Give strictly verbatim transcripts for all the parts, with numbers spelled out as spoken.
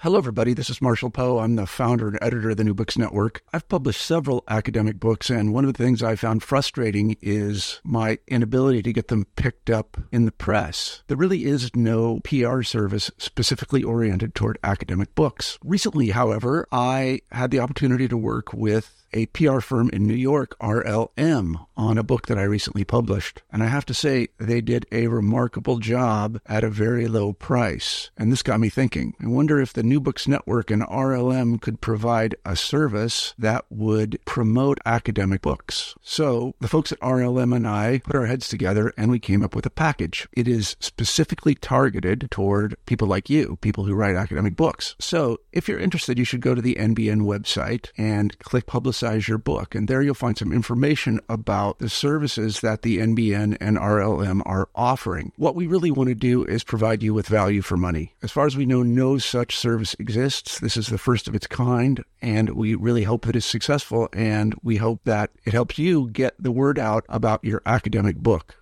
Hello, everybody. This is Marshall Poe. I'm the founder and editor of the New Books Network. I've published several academic books, and one of the things I found frustrating is my inability to get them picked up in the press. There really is no P R service specifically oriented toward academic books. Recently, however, I had the opportunity to work with a P R firm in New York, R L M, on a book that I recently published. And I have to say, they did a remarkable job at a very low price. And this got me thinking. I wonder if the New Books Network and R L M could provide a service that would promote academic books. So the folks at R L M and I put our heads together and we came up with a package. It is specifically targeted toward people like you, people who write academic books. So if you're interested, you should go to the N B N website and click Publicize your book. And there you'll find some information about the services that the N B N and R L M are offering. What we really want to do is provide you with value for money. As far as we know, no such service exists. This is the first of its kind, and we really hope that it's successful, and we hope that it helps you get the word out about your academic book.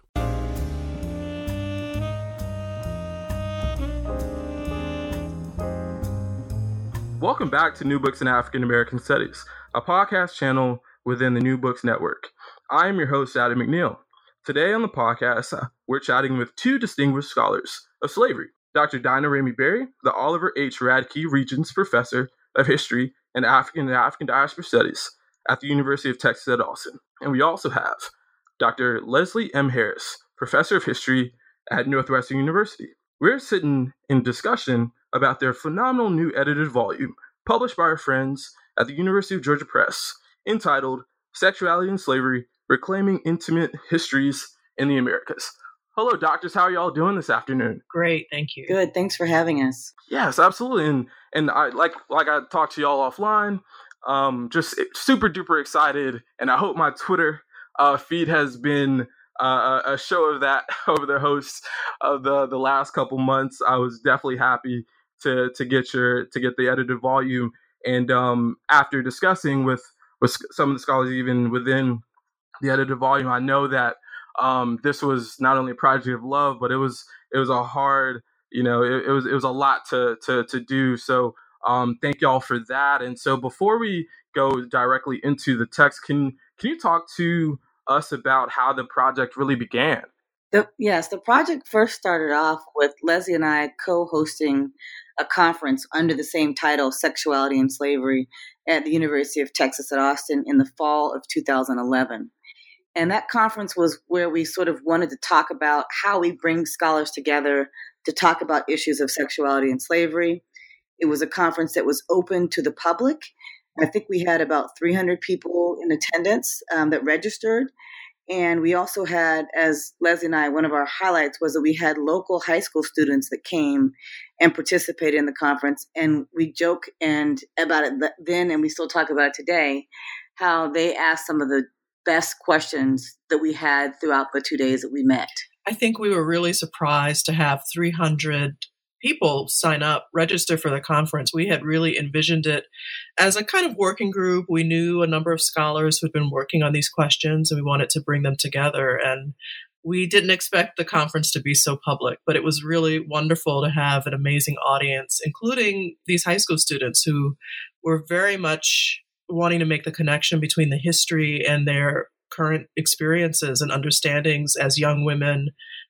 Welcome back to New Books in African American Studies, a podcast channel within the New Books Network. I am your host, Adam McNeil. Today on the podcast, uh, we're chatting with two distinguished scholars of slavery, Doctor Dinah Ramey Berry, the Oliver H. Radke Regents Professor of History and African and African Diaspora Studies at the University of Texas at Austin. And we also have Doctor Leslie M. Harris, Professor of History at Northwestern University. We're sitting in discussion about their phenomenal new edited volume published by our friends at the University of Georgia Press, entitled Sexuality and Slavery, Reclaiming Intimate Histories in the Americas. Hello, doctors. How are y'all doing this afternoon? Great, thank you. Good, thanks for having us. Yes, absolutely. And and I like like I talked to y'all offline, um, just super duper excited. And I hope my Twitter uh, feed has been uh, a show of that over the hosts of the, the last couple months. I was definitely happy to to get your to get the edited volume. And um, after discussing with, with some of the scholars, even within the edited volume, I know that um, this was not only a project of love, but it was it was a hard, you know, it, it was it was a lot to to to do. So um, thank y'all for that. And so before we go directly into the text, can can you talk to us about how the project really began? The, yes, the project first started off with Leslie and I co-hosting a conference under the same title, Sexuality and Slavery, at the University of Texas at Austin in the fall of two thousand eleven. And that conference was where we sort of wanted to talk about how we bring scholars together to talk about issues of sexuality and slavery. It was a conference that was open to the public. I think we had about three hundred people in attendance um, that registered. And we also had, as Leslie and I, one of our highlights was that we had local high school students that came and participated in the conference. And we joke and about it then, and we still talk about it today, how they asked some of the best questions that we had throughout the two days that we met. I think we were really surprised to have three hundred people sign up, register for the conference. We had really envisioned it as a kind of working group. We knew a number of scholars who'd been working on these questions, and we wanted to bring them together. And we didn't expect the conference to be so public, but it was really wonderful to have an amazing audience, including these high school students who were very much wanting to make the connection between the history and their current experiences and understandings as young women,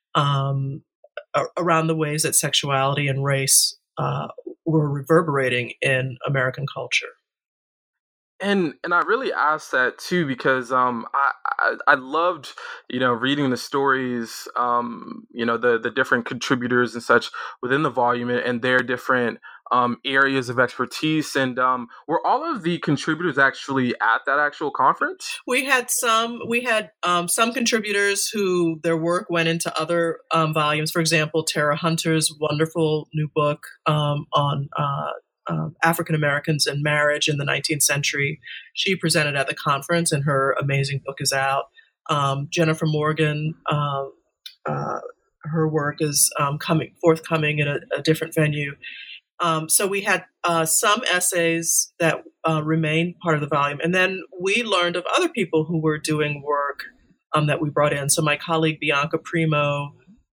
um, around the ways that sexuality and race uh, were reverberating in American culture. And and I really asked that too because um I, I I loved you know reading the stories um you know the the different contributors and such within the volume and their different um areas of expertise. And um were all of the contributors actually at that actual conference? We had some we had um some contributors who their work went into other um, volumes. For example, Tara Hunter's wonderful new book um on uh Um, African Americans and Marriage in the nineteenth Century. She presented at the conference, and her amazing book is out. Um, Jennifer Morgan, um, uh, her work is um, coming forthcoming in a, a different venue. Um, so we had uh, some essays that uh, remain part of the volume, and then we learned of other people who were doing work um, that we brought in. So my colleague Bianca Primo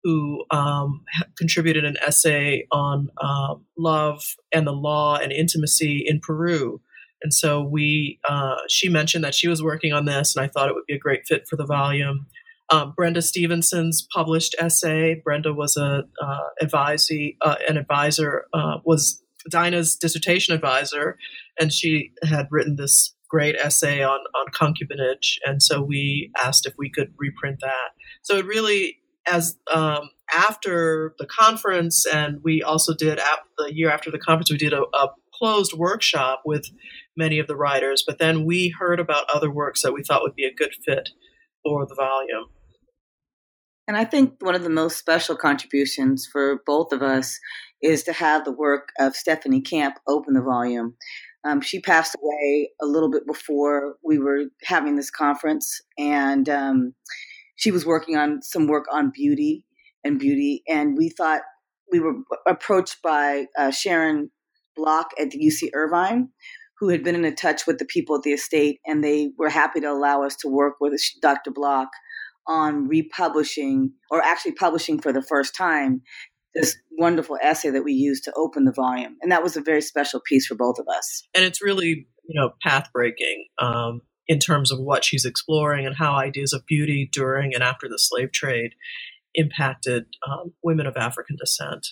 who um, contributed an essay on um, love and the law and intimacy in Peru. And so we, uh, she mentioned that she was working on this, and I thought it would be a great fit for the volume. Um, Brenda Stevenson's published essay. Brenda was a uh, advisee, uh, an advisor, uh, was Dinah's dissertation advisor, and she had written this great essay on, on concubinage. And so we asked if we could reprint that. So it really, as um, after the conference, and we also did, ap- the year after the conference, we did a, a closed workshop with many of the writers, but then we heard about other works that we thought would be a good fit for the volume. And I think one of the most special contributions for both of us is to have the work of Stephanie Camp open the volume. Um, she passed away a little bit before we were having this conference, and um, she was working on some work on beauty and beauty. And we thought we were approached by uh, Sharon Block at the U C Irvine, who had been in touch with the people at the estate, and they were happy to allow us to work with Doctor Block on republishing, or actually publishing for the first time, this wonderful essay that we used to open the volume. And that was a very special piece for both of us. And it's really, you know, path-breaking um, in terms of what she's exploring and how ideas of beauty during and after the slave trade impacted um, women of African descent.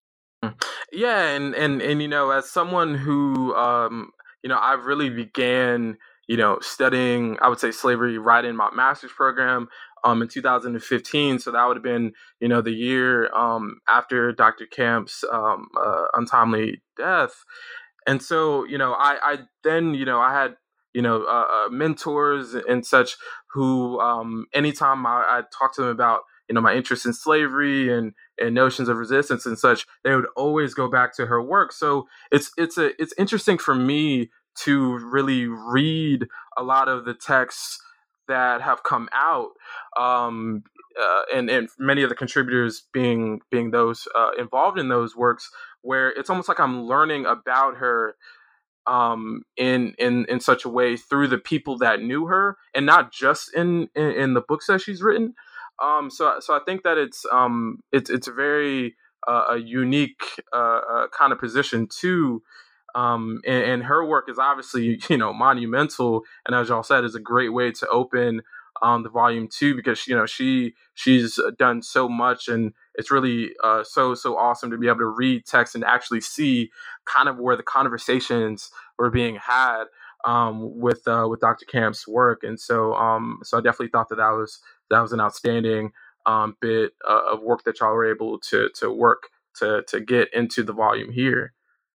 Yeah, and, and, and you know, as someone who, um, you know, I really began, you know, studying, I would say, slavery right in my master's program um, in two thousand fifteen. So that would have been, you know, the year um, after Doctor Camp's um, uh, untimely death. And so, you know, I, I then, you know, I had, you know, uh, mentors and such who um, anytime I, I talked to them about, you know, my interest in slavery and, and notions of resistance and such, they would always go back to her work. So it's it's a it's interesting for me to really read a lot of the texts that have come out, um, uh, and and many of the contributors being being those uh, involved in those works, where it's almost like I'm learning about her um, in in in such a way through the people that knew her, and not just in in, in the books that she's written. Um, so so I think that it's um it's it's a very uh, a unique uh, uh, kind of position too. Um, and, and her work is obviously, you know, monumental, and as y'all said, is a great way to open um, the volume two, because, you know, she she's done so much, and it's really uh, so so awesome to be able to read text and actually see kind of where the conversations were being had um, with uh, with Doctor Camp's work, and so um, so I definitely thought that that was that was an outstanding um, bit uh, of work that y'all were able to to work to to get into the volume here.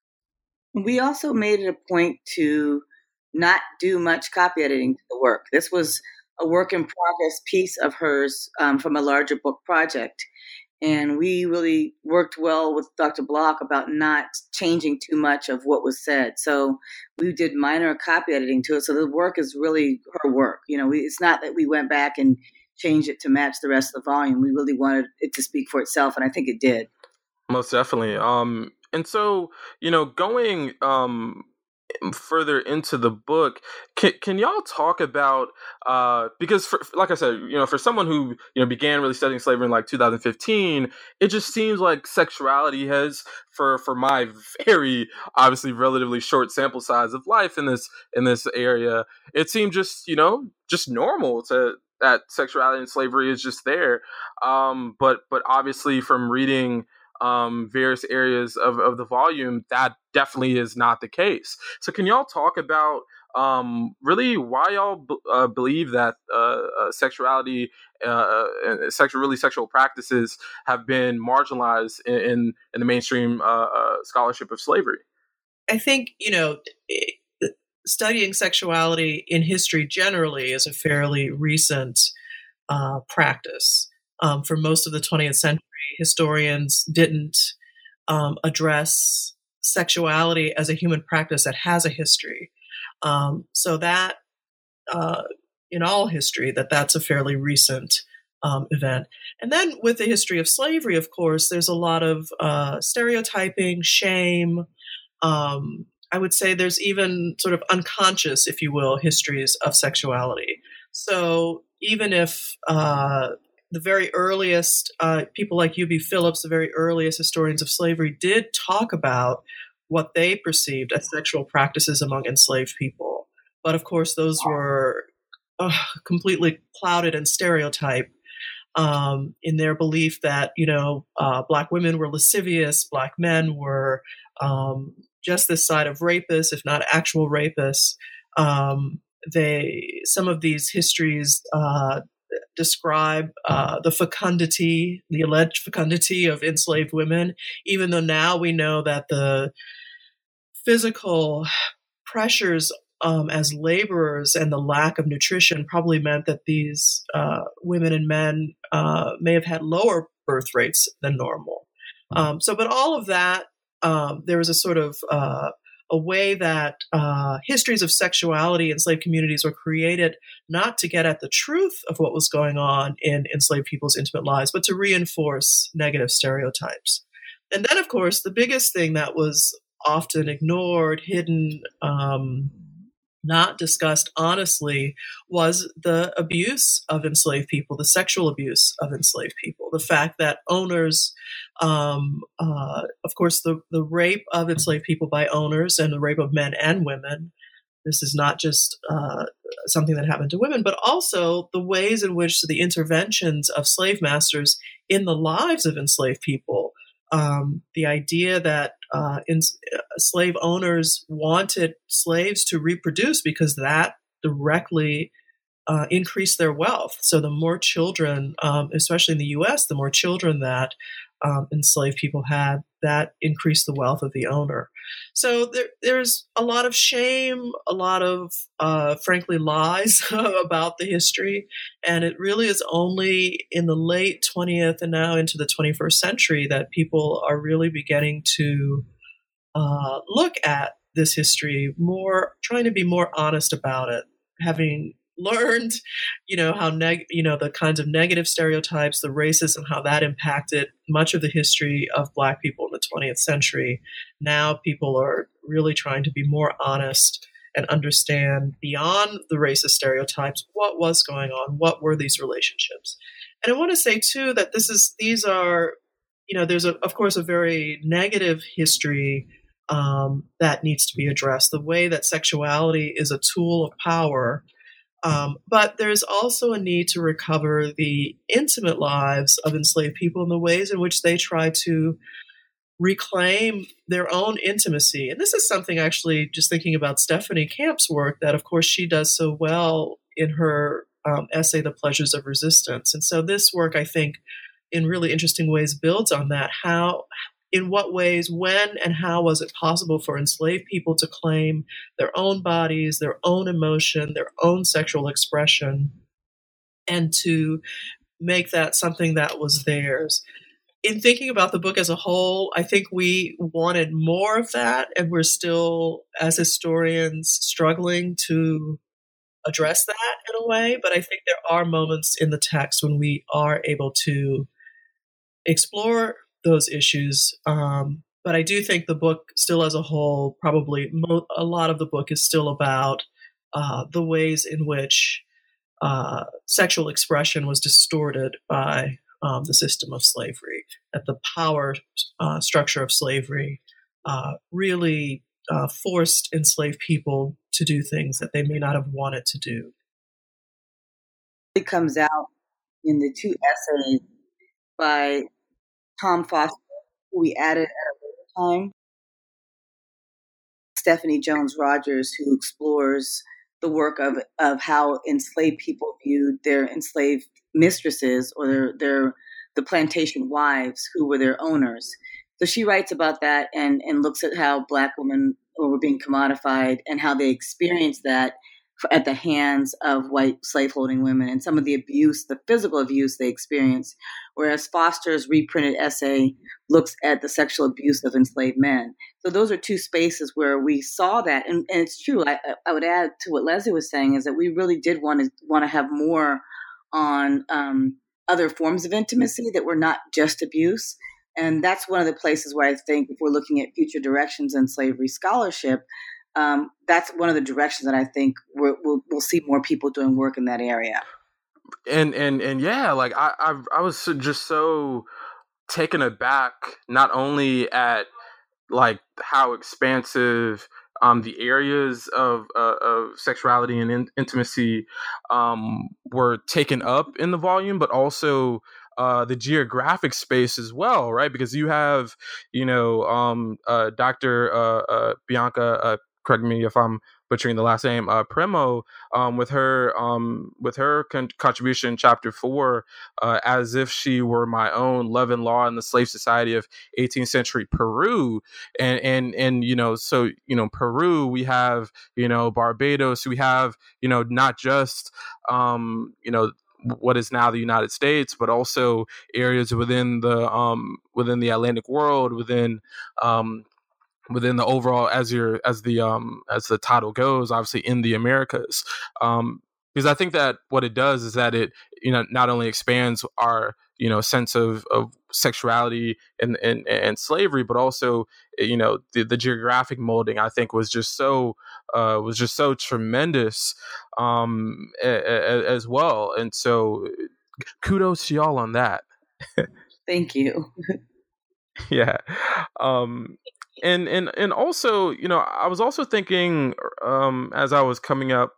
We also made it a point to not do much copy editing to the work. This was a work in progress piece of hers um, from a larger book project. And we really worked well with Doctor Block about not changing too much of what was said. So we did minor copy editing to it. So the work is really her work. You know, we, it's not that we went back and changed it to match the rest of the volume. We really wanted it to speak for itself, and I think it did. Most definitely. Um, and so, you know, going um, further into the book, can, can y'all talk about, uh, because for, like I said, you know, for someone who, you know, began really studying slavery in like two thousand fifteen, it just seems like sexuality has, for, for my very obviously relatively short sample size of life in this, in this area, it seemed just, you know, just normal to, that sexuality and slavery is just there. Um, but, but obviously from reading Um, various areas of, of the volume, that definitely is not the case. So can y'all talk about um, really why y'all b- uh, believe that uh, uh, sexuality, uh, and sexual, really sexual practices have been marginalized in, in, in the mainstream uh, uh, scholarship of slavery? I think, you know, studying sexuality in history generally is a fairly recent uh, practice. Um, for most of the twentieth century, historians didn't um, address sexuality as a human practice that has a history. Um, so that, uh, in all history, that that's a fairly recent um, event. And then with the history of slavery, of course, there's a lot of uh, stereotyping, shame. Um, I would say there's even sort of unconscious, if you will, histories of sexuality. So even if uh, the very earliest uh, people like U B Phillips, the very earliest historians of slavery, did talk about what they perceived as sexual practices among enslaved people. But of course, those were uh, completely clouded and stereotyped um, in their belief that, you know, uh, Black women were lascivious, Black men were um, just this side of rapists, if not actual rapists. Um, they some of these histories uh, describe uh, the fecundity, the alleged fecundity of enslaved women, even though now we know that the physical pressures um, as laborers and the lack of nutrition probably meant that these uh, women and men uh, may have had lower birth rates than normal. Um, so, but all of that, um, there was a sort of uh, a way that uh, histories of sexuality in enslaved communities were created not to get at the truth of what was going on in enslaved people's intimate lives, but to reinforce negative stereotypes. And then, of course, the biggest thing that was often ignored, hidden, um, not discussed honestly, was the abuse of enslaved people, the sexual abuse of enslaved people, the fact that owners, um, uh, of course, the, the rape of enslaved people by owners and the rape of men and women. This is not just uh, something that happened to women, but also the ways in which the interventions of slave masters in the lives of enslaved people. Um, the idea that uh, in, uh, slave owners wanted slaves to reproduce because that directly uh, increased their wealth. So the more children, um, especially in the U S, the more children that um, enslaved people had, that increased the wealth of the owner. So there, there's a lot of shame, a lot of, uh, frankly, lies about the history. And it really is only in the late twentieth and now into the twenty-first century that people are really beginning to uh, look at this history more, trying to be more honest about it, having learned, you know, how neg- you know, the kinds of negative stereotypes, the racism, how that impacted much of the history of Black people in the twentieth century. Now people are really trying to be more honest and understand beyond the racist stereotypes what was going on, what were these relationships. And I want to say too that this is these are, you know, there's a, of course a very negative history um, that needs to be addressed. The way that sexuality is a tool of power. Um, but there's also a need to recover the intimate lives of enslaved people and the ways in which they try to reclaim their own intimacy. And this is something actually, just thinking about Stephanie Camp's work, that of course she does so well in her um, essay, The Pleasures of Resistance. And so this work, I think, in really interesting ways builds on that. How, in what ways, when and how was it possible for enslaved people to claim their own bodies, their own emotion, their own sexual expression, and to make that something that was theirs? In thinking about the book as a whole, I think we wanted more of that, and we're still, as historians, struggling to address that in a way. But I think there are moments in the text when we are able to explore those issues. Um, but I do think the book still as a whole, probably mo- a lot of the book is still about uh, the ways in which uh, sexual expression was distorted by um, the system of slavery, that the power uh, structure of slavery uh, really uh, forced enslaved people to do things that they may not have wanted to do. It comes out in the two essays by Tom Foster, who we added at a later time, Stephanie Jones Rogers, who explores the work of of how enslaved people viewed their enslaved mistresses or their, their the plantation wives who were their owners. So she writes about that and, and looks at how Black women were being commodified and how they experienced that at the hands of white slaveholding women and some of the abuse, the physical abuse they experienced. Whereas Foster's reprinted essay looks at the sexual abuse of enslaved men. So those are two spaces where we saw that. And, and it's true. I, I would add to what Leslie was saying is that we really did want to want to have more on um, other forms of intimacy that were not just abuse. And that's one of the places where I think if we're looking at future directions in slavery scholarship, Um, that's one of the directions that I think we're, we'll, we'll see more people doing work in that area. and and and yeah, like I I, I was just so taken aback, not only at like how expansive um, the areas of uh, of sexuality and in- intimacy um, were taken up in the volume, but also uh, the geographic space as well, right? Because you have, you know, um, uh, Doctor Uh, uh, Bianca, uh, correct me if I'm butchering the last name, uh, Primo, um, with her um, with her con- contribution in chapter four, uh, as if she were my own love and law in the slave society of eighteenth century Peru, and and and you know, so you know, Peru, we have, you know, Barbados, we have, you know, not just um, you know, what is now the United States, but also areas within the um, within the Atlantic world, within um, within the overall, as your as the um as the title goes, obviously in the Americas, um because I think that what it does is that it, you know, not only expands our, you know, sense of, of sexuality and, and and slavery, but also, you know, the, the geographic molding, I think, was just so uh was just so tremendous um a, a, as well. And so kudos to y'all on that. Thank you. Yeah. um and and and also, you know, I was also thinking um as I was coming up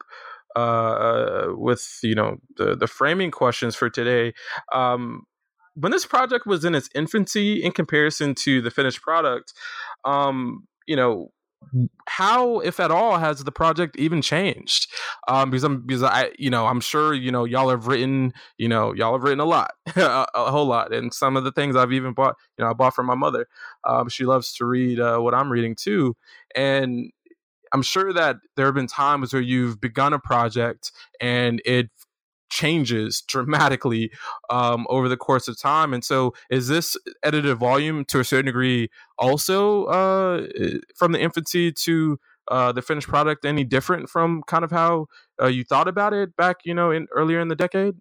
uh with, you know, the the framing questions for today, um when this project was in its infancy in comparison to the finished product, um you know, how, if at all, has the project even changed? Um, because I'm, because I, you know, I'm sure, you know, y'all have written, you know, y'all have written a lot, a, a whole lot, and some of the things I've even bought, you know, I bought from my mother. Um, she loves to read uh, what I'm reading too, and I'm sure that there have been times where you've begun a project and it changes dramatically um, over the course of time. And so is this edited volume to a certain degree also uh, from the infancy to uh, the finished product any different from kind of how uh, you thought about it back, you know, in earlier in the decade?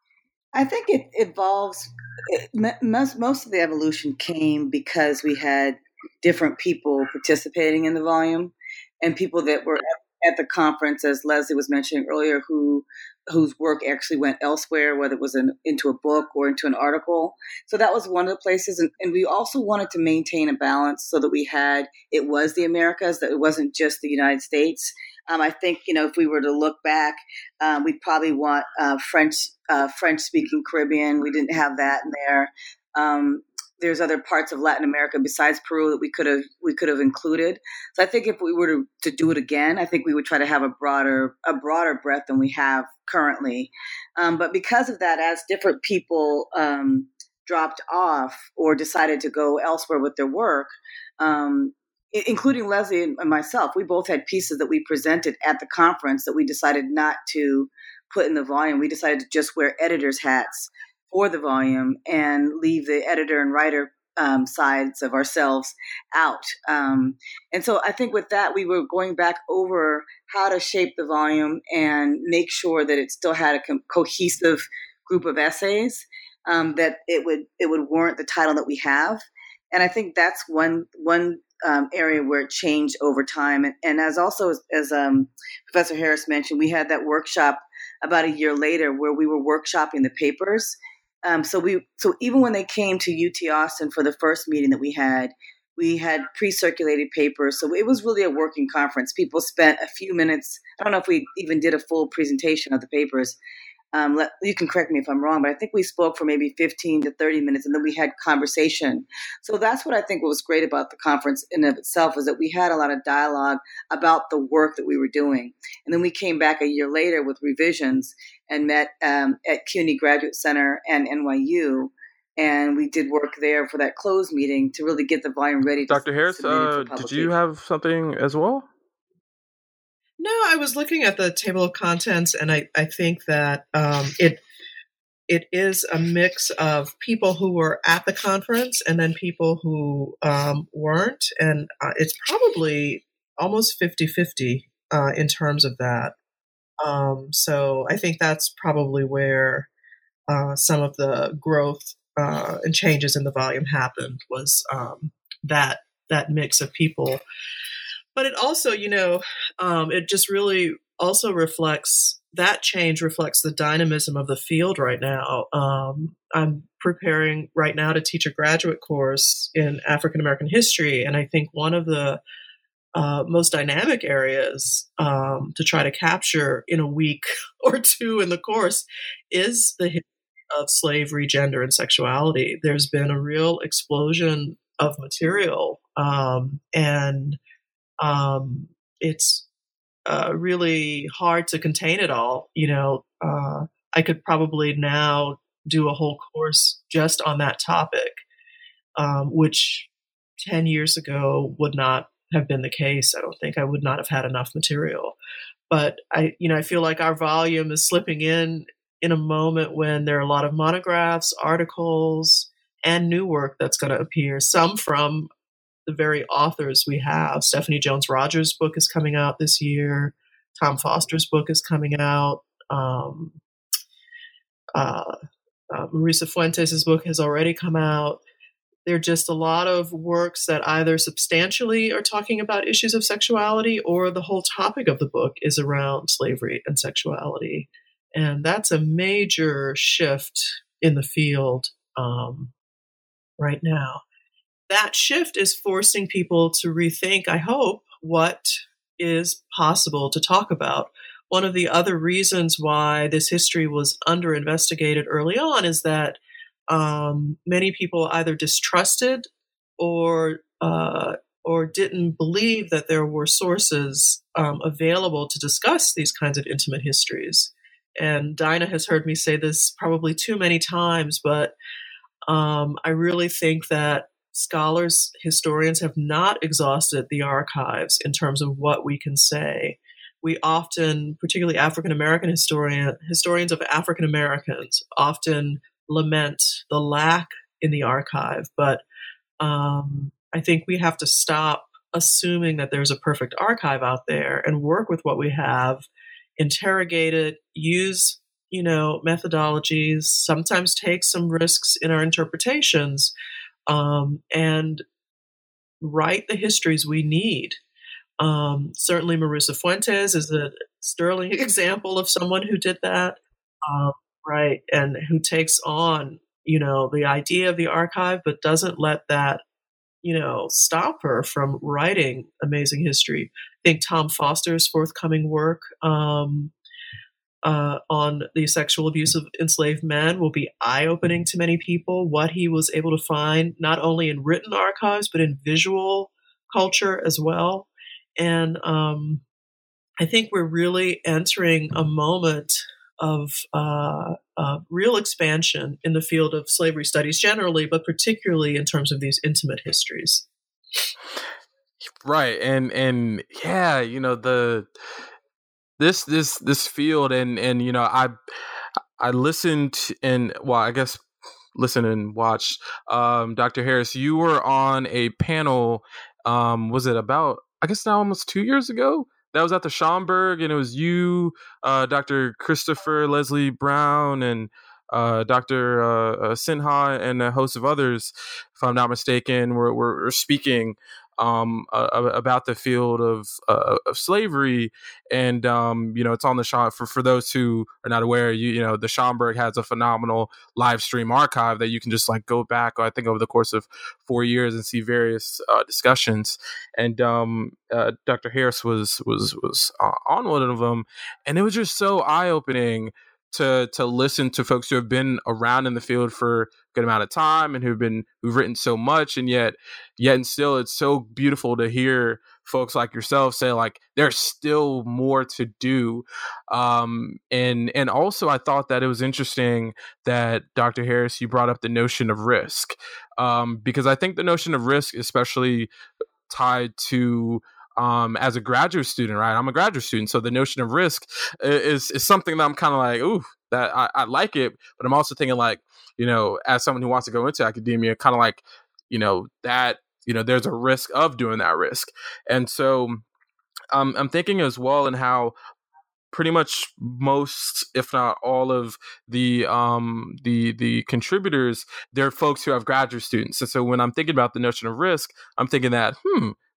I think it evolves. It, most, most of the evolution came because we had different people participating in the volume, and people that were at, at the conference, as Leslie was mentioning earlier, who whose work actually went elsewhere, whether it was in, into a book or into an article. So that was one of the places. And, and we also wanted to maintain a balance so that we had, it was the Americas, that it wasn't just the United States. Um, I think, you know, if we were to look back, um, we'd probably want uh, French, uh, French-speaking Caribbean. We didn't have that in there. Um, there's other parts of Latin America besides Peru that we could have we could have included. So I think if we were to, to do it again, I think we would try to have a broader a broader breadth than we have currently. Um, but because of that, as different people um, dropped off or decided to go elsewhere with their work, um, including Leslie and myself, we both had pieces that we presented at the conference that we decided not to put in the volume. We decided to just wear editors' hats for the volume and leave the editor and writer um, sides of ourselves out. Um, and so I think with that, we were going back over how to shape the volume and make sure that it still had a co- cohesive group of essays, um, that it would it would warrant the title that we have. And I think that's one one um, area where it changed over time. And, and as also as, as um, Professor Harris mentioned, we had that workshop about a year later where we were workshopping the papers. Um, so we, so even when they came to U T Austin for the first meeting that we had, we had pre-circulated papers. So it was really a working conference. People spent a few minutes. I don't know if we even did a full presentation of the papers. Um, let, you can correct me if I'm wrong, but I think we spoke for maybe fifteen to thirty minutes, and then we had conversation. So that's what I think was great about the conference in and of itself, is that we had a lot of dialogue about the work that we were doing. And then we came back a year later with revisions and met um, at CUNY Graduate Center and N Y U, and we did work there for that closed meeting to really get the volume ready. Doctor Harris, uh, did you have something as well? No, I was looking at the table of contents, and I, I think that um, it it is a mix of people who were at the conference and then people who um, weren't, and uh, it's probably almost fifty-fifty uh, in terms of that. Um, so I think that's probably where uh, some of the growth uh, and changes in the volume happened, was um, that that mix of people. But it also, you know, um, it just really also reflects, that change reflects the dynamism of the field right now. Um, I'm preparing right now to teach a graduate course in African American history, and I think one of the uh, most dynamic areas um, to try to capture in a week or two in the course is the history of slavery, gender, and sexuality. There's been a real explosion of material, um, and um, it's uh, really hard to contain it all. You know, uh, I could probably now do a whole course just on that topic, um, which ten years ago would not have been the case. I don't think I would not have had enough material. But I, you know, I feel like our volume is slipping in in a moment when there are a lot of monographs, articles, and new work that's going to appear. Some from the very authors we have. Stephanie Jones Rogers' book is coming out this year. Tom Foster's book is coming out. Um, uh, uh, Marisa Fuentes' book has already come out. There are just a lot of works that either substantially are talking about issues of sexuality, or the whole topic of the book is around slavery and sexuality. And that's a major shift in the field um, right now. That shift is forcing people to rethink, I hope, what is possible to talk about. One of the other reasons why this history was under-investigated early on is that um, many people either distrusted or uh, or didn't believe that there were sources um, available to discuss these kinds of intimate histories. And Dinah has heard me say this probably too many times, but um, I really think that scholars, historians have not exhausted the archives in terms of what we can say. We often, particularly African American historian, historians of African Americans, often lament the lack in the archive. But um, I think we have to stop assuming that there's a perfect archive out there and work with what we have, interrogate it, use, you know, methodologies, sometimes take some risks in our interpretations, Um, and write the histories we need. Um, certainly Marisa Fuentes is a sterling example of someone who did that, um, right, and who takes on, you know, the idea of the archive, but doesn't let that, you know, stop her from writing amazing history. I think Tom Foster's forthcoming work um, Uh, on the sexual abuse of enslaved men will be eye-opening to many people. What he was able to find, not only in written archives, but in visual culture as well. And um, I think we're really entering a moment of uh, uh, real expansion in the field of slavery studies generally, but particularly in terms of these intimate histories. Right. And, and yeah, you know, the... This this this field and and you know I I listened and well I guess listened and watched um, Doctor Harris. You were on a panel. Um, was it about I guess now almost two years ago? That was at the Schomburg, and it was you, uh, Doctor Christopher Leslie Brown, and uh, Doctor Uh, uh, Sinha, and a host of others, if I'm not mistaken, were were, were speaking. Um, uh, about the field of uh, of slavery, and um, you know, it's on the Schom- for for those who are not aware. You you know, the Schomburg has a phenomenal live stream archive that you can just like go back, I think, over the course of four years and see various uh, discussions. And um, uh, Doctor Harris was was was uh, on one of them, and it was just so eye opening to to listen to folks who have been around in the field for a good amount of time and who've been who've written so much, and yet yet and still it's so beautiful to hear folks like yourself say like there's still more to do. Um, and and also I thought that it was interesting that Doctor Harris, you brought up the notion of risk, um, because I think the notion of risk, especially tied to Um, as a graduate student, right? I'm a graduate student, so the notion of risk is is something that I'm kind of like, ooh, that I, I like it, but I'm also thinking like, you know, as someone who wants to go into academia, kind of like, you know, that, you know, there's a risk of doing that risk, and so um, I'm thinking as well in how pretty much most, if not all, of the um, the the contributors, they're folks who have graduate students, and so when I'm thinking about the notion of risk, I'm thinking that, hmm.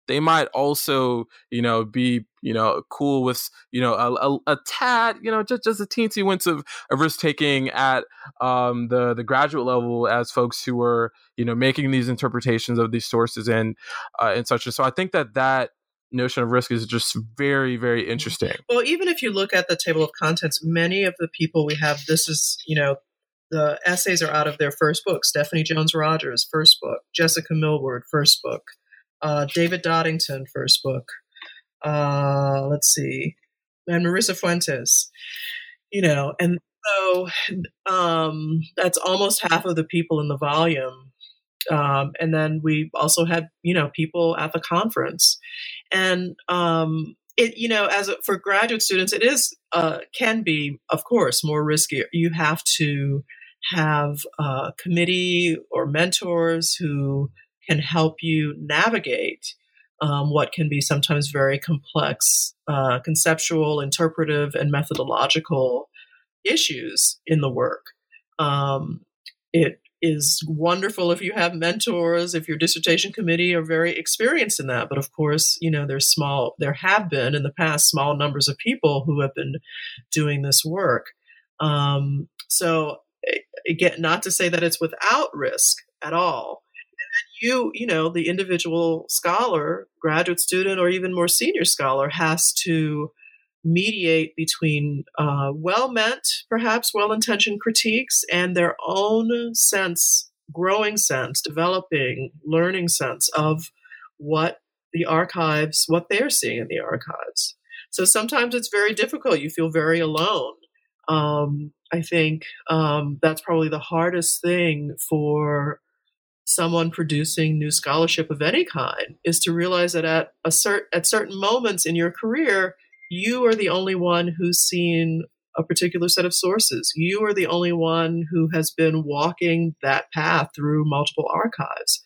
they might also, you know, be, you know, cool with, you know, a, a, a tad, you know, just, just a teensy wince of, of risk taking at um, the, the graduate level as folks who are, you know, making these interpretations of these sources and, uh, and such. So I think that that notion of risk is just very, very interesting. Well, even if you look at the table of contents, many of the people we have, this is, you know, the essays are out of their first book. Stephanie Jones-Rogers, first book. Jessica Millward, first book. Uh, David Doddington, first book. Uh, let's see. And Marissa Fuentes. You know, and so um, that's almost half of the people in the volume. Um, and then we also had, you know, people at the conference. And um, it, you know, as a, for graduate students, it is, uh, can be, of course, more risky. You have to have a committee or mentors who can help you navigate um, what can be sometimes very complex, uh, conceptual, interpretive, and methodological issues in the work. Um, it is wonderful if you have mentors, if your dissertation committee are very experienced in that. But of course, you know, there's small, there have been in the past small numbers of people who have been doing this work. Um, so again, not to say that it's without risk at all. You, you know, the individual scholar, graduate student, or even more senior scholar has to mediate between uh, well-meant, perhaps well-intentioned critiques and their own sense, growing sense, developing, learning sense of what the archives, what they're seeing in the archives. So sometimes it's very difficult. You feel very alone. Um, I think um, that's probably the hardest thing for someone producing new scholarship of any kind, is to realize that at a cert- at certain moments in your career, you are the only one who's seen a particular set of sources. You are the only one who has been walking that path through multiple archives.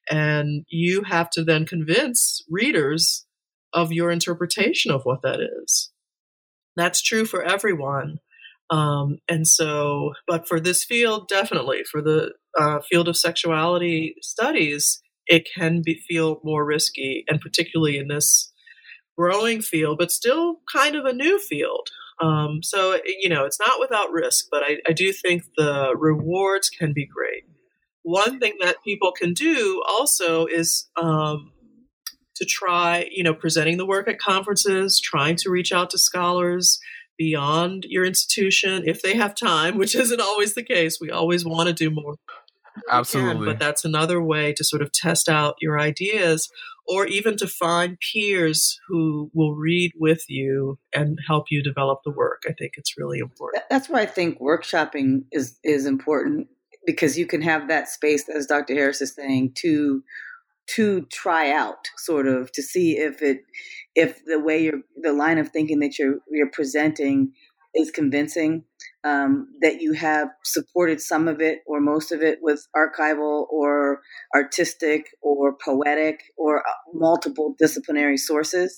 And you have to then convince readers of your interpretation of what that is. That's true for everyone. Um, and so, but for this field, definitely, for the uh, field of sexuality studies, it can be feel more risky, and particularly in this growing field, but still kind of a new field. Um, so, you know, it's not without risk, but I, I do think the rewards can be great. One thing that people can do also is um, to try, you know, presenting the work at conferences, trying to reach out to scholars beyond your institution if they have time, which isn't always the case. We always want to do more. Absolutely. Can, but that's another way to sort of test out your ideas, or even to find peers who will read with you and help you develop the work. I think it's really important. That's why I think workshopping is, is important, because you can have that space, as Doctor Harris is saying, to to try out, sort of, to see if it if the way you're the line of thinking that you're you're presenting is convincing, um, that you have supported some of it or most of it with archival or artistic or poetic or multiple disciplinary sources,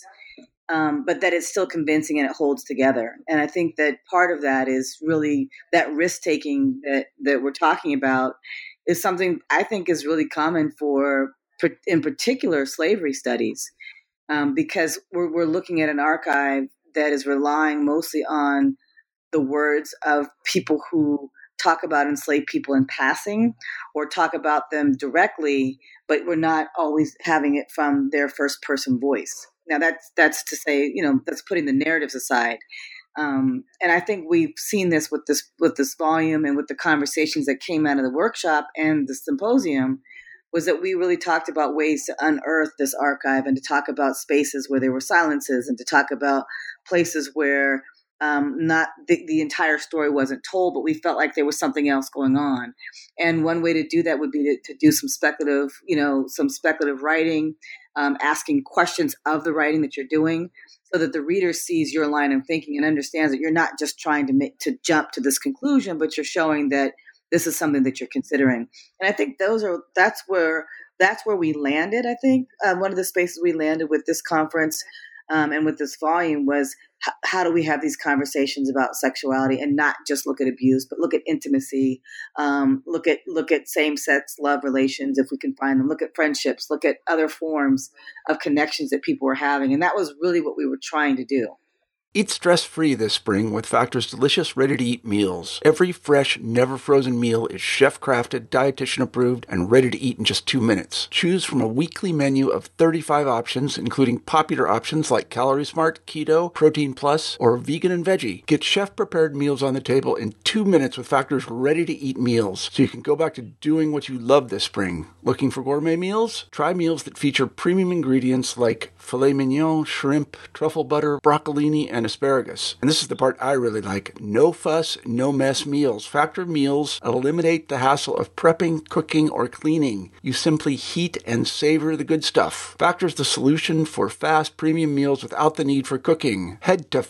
um, but that it's still convincing and it holds together. And I think that part of that is really that risk-taking that, that we're talking about is something I think is really common for, in particular, slavery studies, um, because we're, we're looking at an archive that is relying mostly on the words of people who talk about enslaved people in passing or talk about them directly, but we're not always having it from their first person voice. Now that's, that's to say, you know, that's putting the narratives aside. Um, and I think we've seen this with this, with this volume and with the conversations that came out of the workshop and the symposium, was that we really talked about ways to unearth this archive and to talk about spaces where there were silences and to talk about places where Um, not the, the entire story wasn't told, but we felt like there was something else going on. And one way to do that would be to, to do some speculative, you know, some speculative writing, um, asking questions of the writing that you're doing, so that the reader sees your line of thinking and understands that you're not just trying to make to jump to this conclusion, but you're showing that this is something that you're considering. And I think those are that's where that's where we landed. I think uh, one of the spaces we landed with this conference. um, and with this volume was h- how do we have these conversations about sexuality and not just look at abuse, but look at intimacy, um, look at look at same-sex love relations if we can find them, look at friendships, look at other forms of connections that people were having. And that was really what we were trying to do. Eat stress-free this spring with Factor's delicious, ready-to-eat meals. Every fresh, never-frozen meal is chef-crafted, dietitian-approved, and ready to eat in just two minutes. Choose from a weekly menu of thirty-five options, including popular options like Calorie Smart, Keto, Protein Plus, or Vegan and Veggie. Get chef-prepared meals on the table in two minutes with Factor's ready-to-eat meals, so you can go back to doing what you love this spring. Looking for gourmet meals? Try meals that feature premium ingredients like filet mignon, shrimp, truffle butter, broccolini, and asparagus. And this is the part I really like. No fuss, no mess meals. Factor meals eliminate the hassle of prepping, cooking, or cleaning. You simply heat and savor the good stuff. Factor's the solution for fast premium meals without the need for cooking. Head to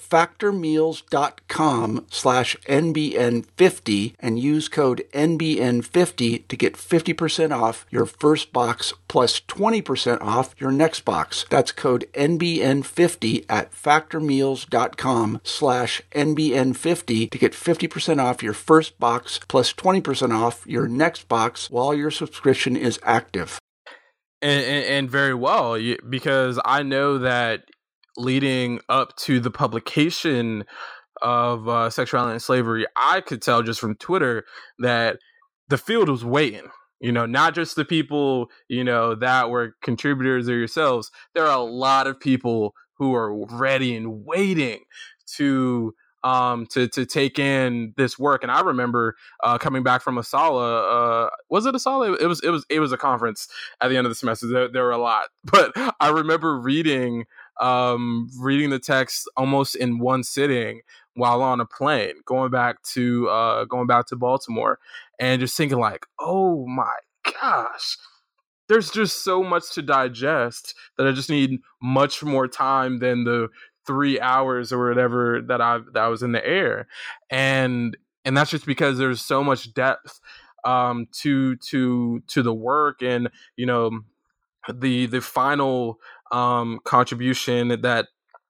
factormeals.com slash NBN50 and use code N B N fifty to get fifty percent off your first box plus twenty percent off your next box. That's code N B N fifty at factormeals.com slash NBN50 to get fifty percent off your first box plus twenty percent off your next box while your subscription is active. And, and, and very well, because I know that leading up to the publication of uh, Sexuality and Slavery, I could tell just from Twitter that the field was waiting. You know, not just the people, you know, that were contributors or yourselves. There are a lot of people who are ready and waiting to um to to take in this work. And I remember uh coming back from Asala. Uh was it Asala? It was it was it was a conference at the end of the semester. There, there were a lot, but I remember reading um reading the text almost in one sitting while on a plane going back to uh going back to Baltimore, and just thinking like, oh my gosh, there's just so much to digest that I just need much more time than the three hours or whatever that I that I was in the air, and and that's just because there's so much depth um, to to to the work, and you know the the final um, contribution that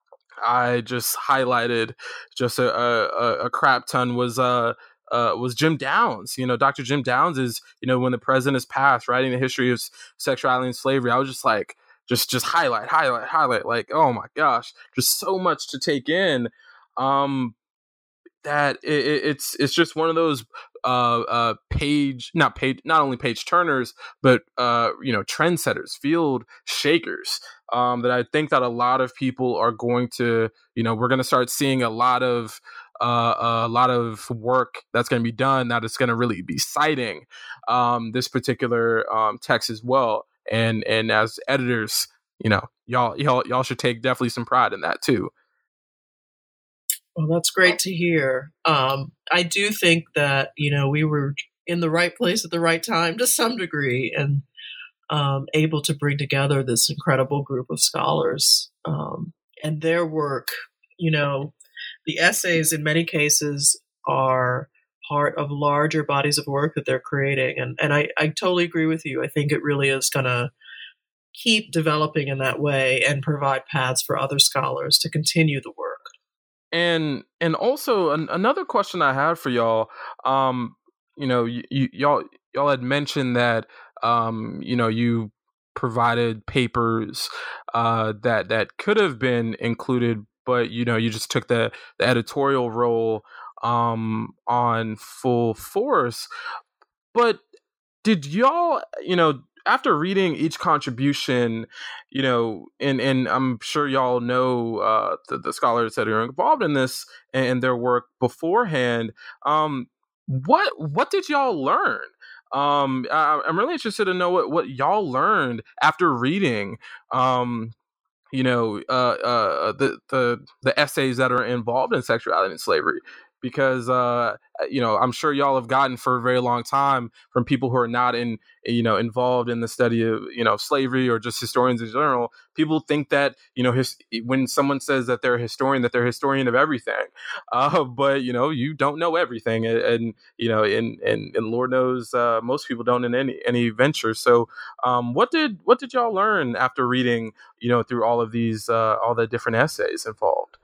I just highlighted just a, a, a crap ton was uh. Uh, was Jim Downs. You know, Doctor Jim Downs is, you know, when the president is passed, writing the history of sexuality and slavery. I was just like, just, just highlight, highlight, highlight. Like, oh my gosh, just so much to take in. Um, that it, it's, it's just one of those uh, uh, page, not page, not only page turners, but uh, you know, trendsetters, field shakers. Um, that I think that a lot of people are going to, you know, we're going to start seeing a lot of. Uh, a lot of work that's going to be done that is going to really be citing um, this particular um, text as well. And and as editors, you know, y'all y'all y'all should take definitely some pride in that too. Well, that's great to hear. Um, I do think that, you know, we were in the right place at the right time to some degree, and um, able to bring together this incredible group of scholars um, and their work. You know, the essays in many cases are part of larger bodies of work that they're creating. And, and I, I totally agree with you. I think it really is going to keep developing in that way and provide paths for other scholars to continue the work. And and also an, another question I had for y'all, um, you know, y- y- y'all y'all had mentioned that um, you know, you provided papers uh, that that could have been included, but you know, you just took the, the editorial role um, on full force. But did y'all, you know, after reading each contribution, you know, and, and I'm sure y'all know uh, the, the scholars that are involved in this and their work beforehand, um, what what did y'all learn? Um, I, I'm really interested to know what, what y'all learned after reading, um, you know, uh, uh, the, the the essays that are involved in sexuality and slavery. because, uh, you know, I'm sure y'all have gotten for a very long time from people who are not in, you know, involved in the study of, you know, slavery or just historians in general. People think that, you know, his, when someone says that they're a historian, that they're a historian of everything. Uh, but, you know, you don't know everything. And, and you know, and, and, and Lord knows uh, most people don't in any, any venture. So um, what did what did y'all learn after reading, you know, through all of these, uh, all the different essays involved?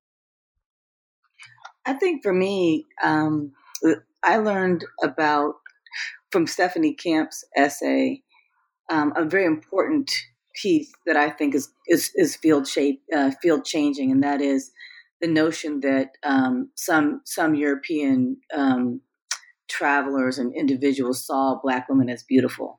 I think for me, um, I learned about, from Stephanie Camp's essay, um, a very important piece that I think is is, is field shape, uh, field changing, and that is the notion that um, some some European um, travelers and individuals saw Black women as beautiful,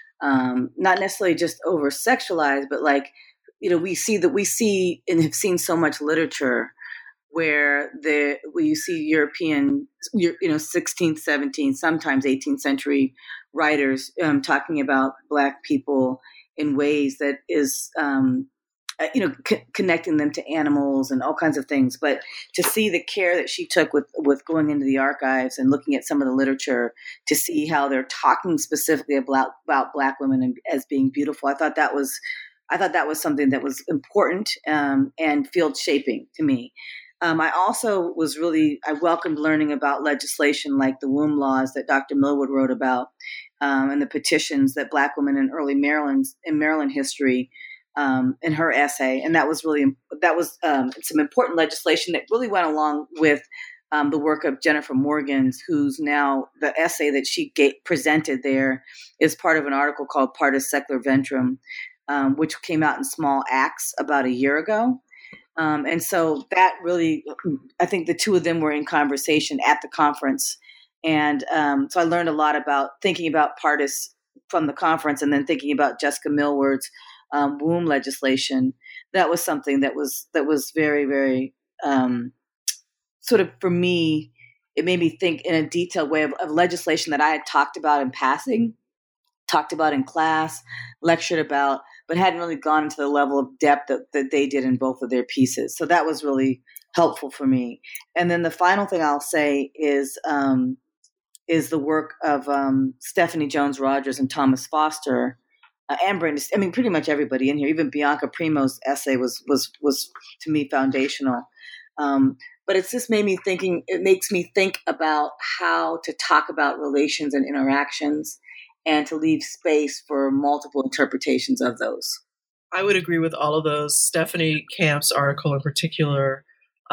um, not necessarily just over sexualized, but like, you know, we see that we see and have seen so much literature where the where you see European, you know, sixteenth, seventeenth, sometimes eighteenth century writers um, talking about Black people in ways that is, um, you know, c- connecting them to animals and all kinds of things. But to see the care that she took with with going into the archives and looking at some of the literature to see how they're talking specifically about about Black women as being beautiful, I thought that was, I thought that was something that was important um, and field shaping to me. Um, I also was really, I welcomed learning about legislation like the womb laws that Doctor Millwood wrote about, um, and the petitions that Black women in early Maryland, in Maryland history, um, in her essay. And that was really, that was um, some important legislation that really went along with um, the work of Jennifer Morgans, who's now, the essay that she gave, presented there is part of an article called Partus Secula Ventrum, um, which came out in Small Acts about a year ago. Um, and so that really, I think the two of them were in conversation at the conference. And um, so I learned a lot about thinking about Partus from the conference and then thinking about Jessica Millward's um, womb legislation. That was something that was, that was very, very um, sort of, for me, it made me think in a detailed way of, of legislation that I had talked about in passing, talked about in class, lectured about, but hadn't really gone into the level of depth that, that they did in both of their pieces. So that was really helpful for me. And then the final thing I'll say is um, is the work of um, Stephanie Jones Rogers and Thomas Foster, uh, and Brenda. I mean, pretty much everybody in here. Even Bianca Primo's essay was was was to me foundational. Um, but it's just made me thinking. It makes me think about how to talk about relations and interactions, and to leave space for multiple interpretations of those. I would agree with all of those. Stephanie Camp's article in particular,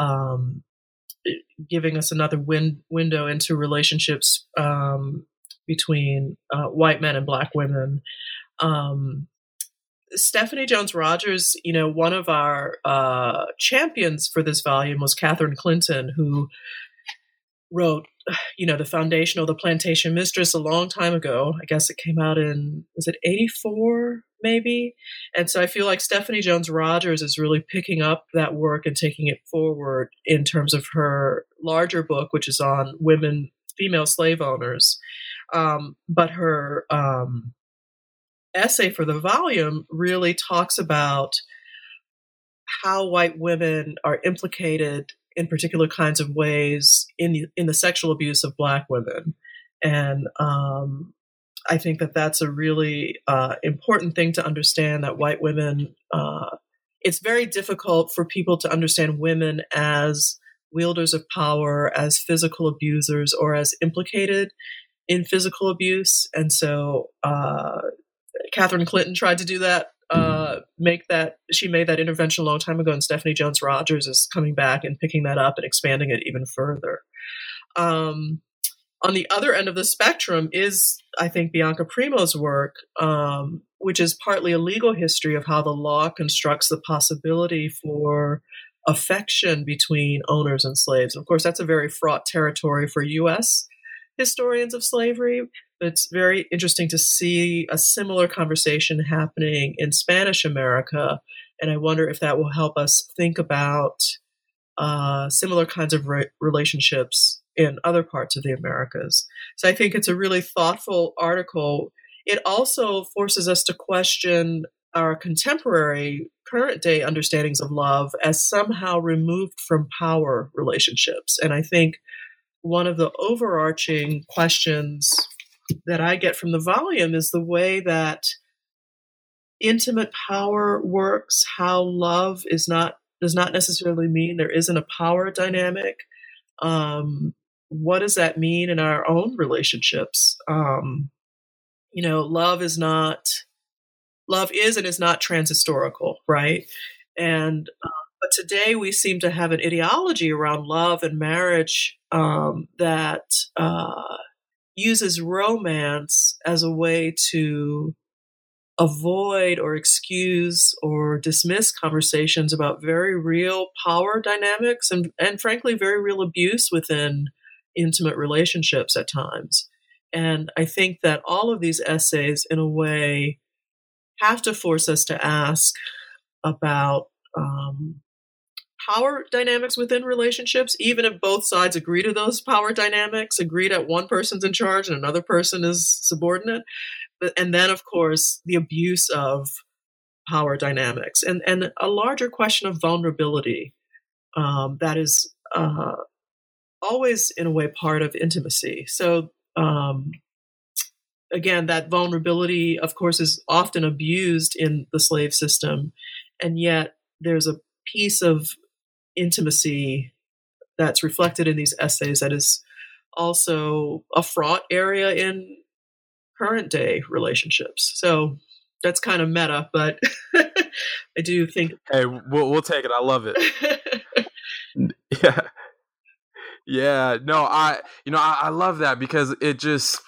um, giving us another win- window into relationships um, between uh, white men and Black women. Um, Stephanie Jones Rogers, you know, one of our uh, champions for this volume was Catherine Clinton, who wrote, you know, The Foundational, The Plantation Mistress a long time ago. I guess it came out in, was it eighty-four maybe? And so I feel like Stephanie Jones Rogers is really picking up that work and taking it forward in terms of her larger book, which is on women, female slave owners. Um, but her um, essay for the volume really talks about how white women are implicated in particular kinds of ways in the, in the sexual abuse of Black women. And um, I think that that's a really uh, important thing to understand, that white women, uh, it's very difficult for people to understand women as wielders of power, as physical abusers, or as implicated in physical abuse. And so uh, Catherine Clinton tried to do that. Uh, make that, she made that intervention a long time ago, and Stephanie Jones Rogers is coming back and picking that up and expanding it even further. Um, on the other end of the spectrum is, I think, Bianca Primo's work, um, which is partly a legal history of how the law constructs the possibility for affection between owners and slaves. And of course, that's a very fraught territory for U S historians of slavery. It's very interesting to see a similar conversation happening in Spanish America, and I wonder if that will help us think about uh, similar kinds of re- relationships in other parts of the Americas. So I think it's a really thoughtful article. It also forces us to question our contemporary, current-day understandings of love as somehow removed from power relationships. And I think one of the overarching questions that I get from the volume is the way that intimate power works, how love is not does not necessarily mean there isn't a power dynamic. Um, what does that mean in our own relationships? Um, you know, love is not, love is and is not transhistorical, right? And, uh, but today we seem to have an ideology around love and marriage um, that uh, uses romance as a way to avoid or excuse or dismiss conversations about very real power dynamics and, and frankly, very real abuse within intimate relationships at times. And I think that all of these essays, in a way, have to force us to ask about um, power dynamics within relationships, even if both sides agree to those power dynamics, agree that one person's in charge and another person is subordinate. And then, of course, the abuse of power dynamics and, and a larger question of vulnerability um, that is uh, always, in a way, part of intimacy. So, um, again, that vulnerability, of course, is often abused in the slave system. And yet there's a piece of intimacy that's reflected in these essays that is also a fraught area in current day relationships. So that's kind of meta, but I do think. Hey, we'll we'll take it. I love it. yeah, yeah. No, I you know I, I love that because it just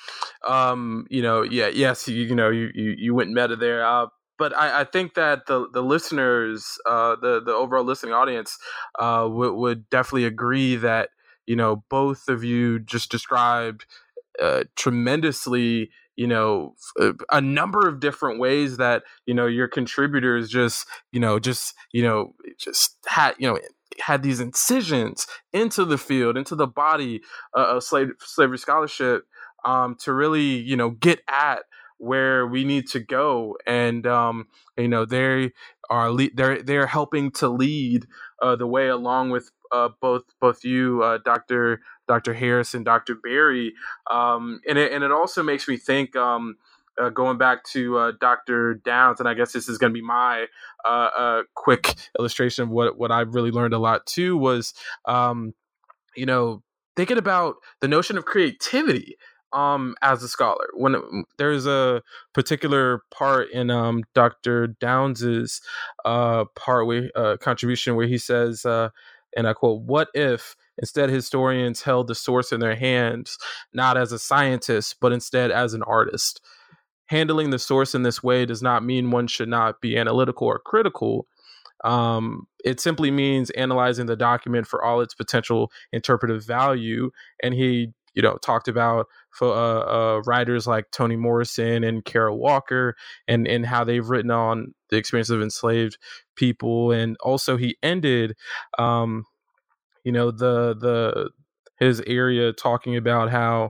um you know yeah yes you you know you you, you went meta there. Uh, but I, I think that the the listeners, uh, the the overall listening audience, uh, would would definitely agree that you know both of you just described uh, tremendously. You know, a number of different ways that, you know, your contributors just, you know, just, you know, just had, you know, had these incisions into the field, into the body uh, of slave, slavery scholarship um, to really, you know, get at where we need to go. And, um, you know, they are, le- they're, they're helping to lead uh, the way along with uh, both, both you, uh, Doctor Doctor Harris and Doctor Berry. Um, and it, and it also makes me think, um, uh, going back to uh, Doctor Downs, and I guess this is going to be my uh, uh, quick illustration of what, what I really learned a lot too was, um, you know, thinking about the notion of creativity. Um, as a scholar, when it, there's a particular part in um, Doctor Downs's uh, part where uh, contribution where he says, uh, and I quote, "What if instead historians held the source in their hands, not as a scientist, but instead as an artist? Handling the source in this way does not mean one should not be analytical or critical. Um, it simply means analyzing the document for all its potential interpretive value." And he, you know, talked about for uh, uh, writers like Toni Morrison and Kara Walker and, and how they've written on the experience of enslaved people. And also he ended, um, you know, the, the, his area talking about how,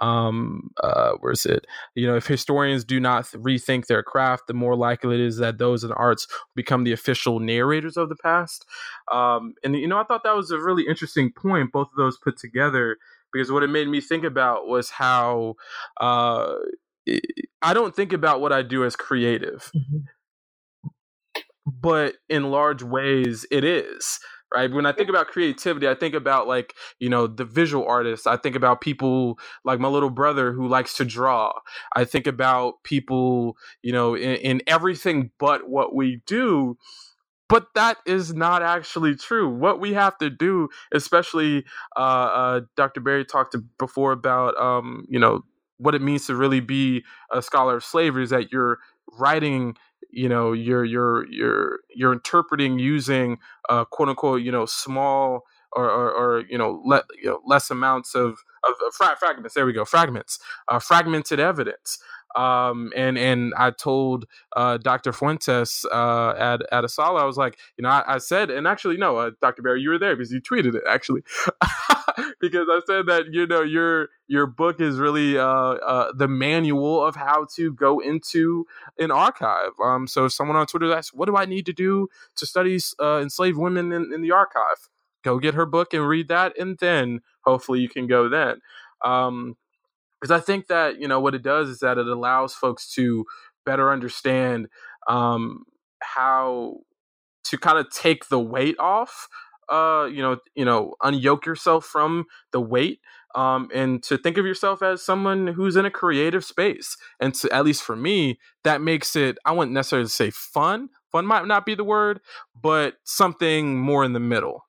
um, uh, where is it? You know, if historians do not rethink their craft, the more likely it is that those in the arts become the official narrators of the past. Um, and, you know, I thought that was a really interesting point, both of those put together, because what it made me think about was how uh, I don't think about what I do as creative, mm-hmm. but in large ways it is. Right. When I think about creativity, I think about like, you know, the visual artists. I think about people like my little brother who likes to draw. I think about people, you know, in, in everything but what we do. But that is not actually true. What we have to do, especially uh, uh, Doctor Berry talked to before about, um, you know, what it means to really be a scholar of slavery is that you're writing, you know, you're you're you're you're interpreting using uh, quote unquote, you know, small or or, or you know, let you know less amounts of of, of fra- fragments. There we go, fragments, uh, fragmented evidence. Um, and, and I told, uh, Doctor Fuentes, uh, at, at Asala, I was like, you know, I, I said, and actually, no, uh, Doctor Berry, you were there because you tweeted it actually, because I said that, you know, your, your book is really, uh, uh, the manual of how to go into an archive. Um, so if someone on Twitter asks, what do I need to do to study, uh, enslaved women in, in the archive? go get her book and read that, and then hopefully you can go then. Um, because I think that, you know, what it does is that it allows folks to better understand um, how to kind of take the weight off, uh, you know, you know, unyoke yourself from the weight, um, and to think of yourself as someone who's in a creative space. And to, at least for me, that makes it, I wouldn't necessarily say fun. Fun might not be the word, but something more in the middle.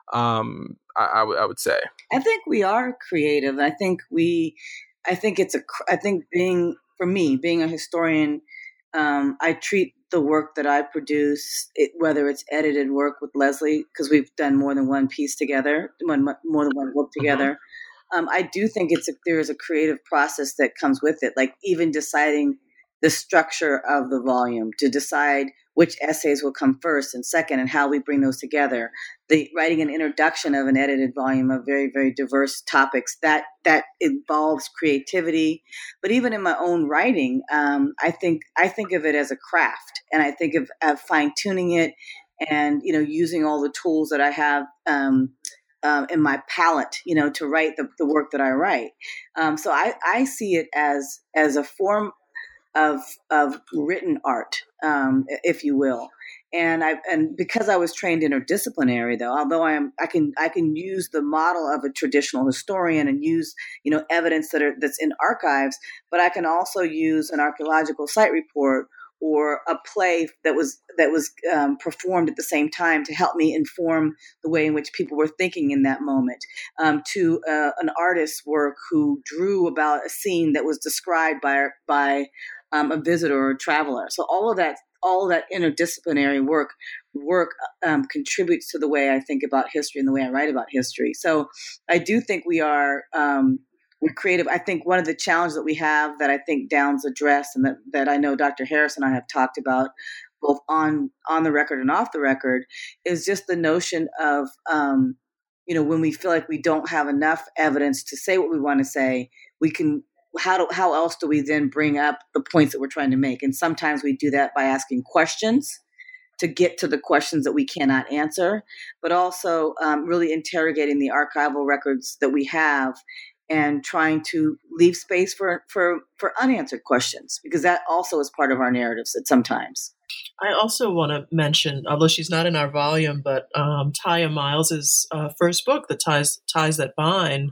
Um, I, I, w- I would say. I think we are creative. I think we, I think it's a, I think being, for me, being a historian, um, I treat the work that I produce, it, whether it's edited work with Leslie, because we've done more than one piece together, one, more than one book together. Mm-hmm. Um, I do think it's a, there is a creative process that comes with it, like even deciding the structure of the volume, to decide which essays will come first and second and how we bring those together. The writing an introduction of an edited volume of very, very diverse topics, that that involves creativity. But even in my own writing, um, I think I think of it as a craft, and I think of, of fine-tuning it and, you know, using all the tools that I have um, um, in my palette, you know, to write the, the work that I write. Um, so I, I see it as as a form of of written art, um, if you will, and I and because I was trained interdisciplinary, though, although I am I can I can use the model of a traditional historian and use, you know, evidence that are that's in archives, but I can also use an archaeological site report or a play that was that was um, performed at the same time to help me inform the way in which people were thinking in that moment, um, to uh, an artist's work who drew about a scene that was described by by um, a visitor or a traveler. So all of that, all of that interdisciplinary work work um, contributes to the way I think about history and the way I write about history. So I do think we are. Um, We're creative. I think one of the challenges that we have that I think Downs addressed, and that, that I know Doctor Harris and I have talked about both on, on the record and off the record, is just the notion of, um, you know, when we feel like we don't have enough evidence to say what we want to say, we can, how do, how else do we then bring up the points that we're trying to make? And sometimes we do that by asking questions to get to the questions that we cannot answer, but also um, really interrogating the archival records that we have and trying to leave space for, for, for unanswered questions, because that also is part of our narratives at sometimes. I also want to mention, although she's not in our volume, but um, Taya Miles's uh, first book, The Ties, Ties That Bind,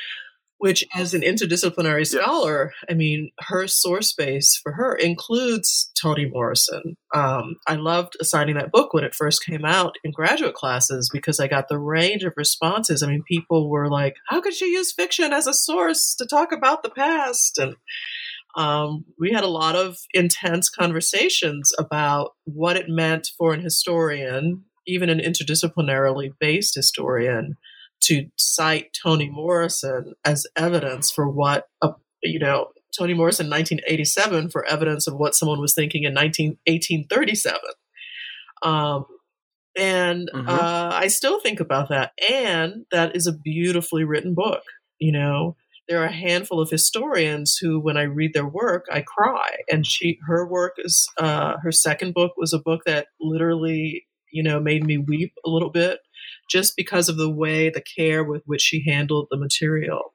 which as an interdisciplinary scholar, yes. I mean, her source base for her includes Toni Morrison. Um, I loved assigning that book when it first came out in graduate classes because I got the range of responses. I mean, people were like, how could she use fiction as a source to talk about the past? And um, we had a lot of intense conversations about what it meant for an historian, even an interdisciplinarily based historian, to cite Toni Morrison as evidence for what, a, you know, Toni Morrison in nineteen eighty-seven for evidence of what someone was thinking in eighteen thirty-seven. Um, and mm-hmm. uh, I still think about that. And that is a beautifully written book. You know, there are a handful of historians who, when I read their work, I cry. And she, her work is, uh, her second book was a book that literally, you know, made me weep a little bit, just because of the way, the care with which she handled the material.